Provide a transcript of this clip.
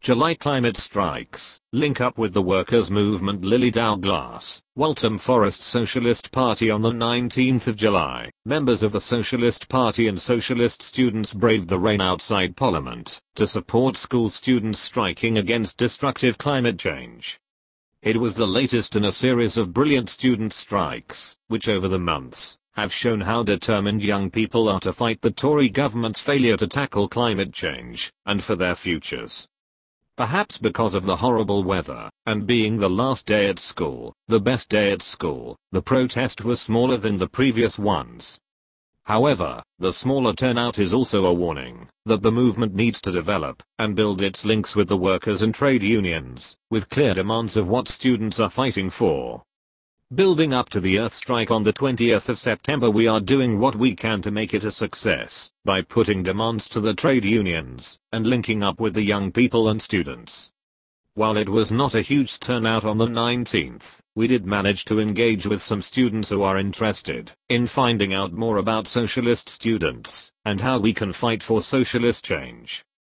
July climate strikes. Link up with the workers' movement. Lily Douglas, Waltham Forest Socialist Party. On the 19th of July, members of the Socialist Party and Socialist students braved the rain outside Parliament to support school students striking against destructive climate change. It was the latest in a series of brilliant student strikes, which over the months have shown how determined young people are to fight the Tory government's failure to tackle climate change and for their futures. Perhaps because of the horrible weather, and being the last day at school, the best day at school, the protest was smaller than the previous ones. However, the smaller turnout is also a warning that the movement needs to develop and build its links with the workers and trade unions, with clear demands of what students are fighting for. Building up to the Earth Strike on the 20th of September, we are doing what we can to make it a success by putting demands to the trade unions and linking up with the young people and students. While it was not a huge turnout on the 19th, we did manage to engage with some students who are interested in finding out more about socialist students and how we can fight for socialist change.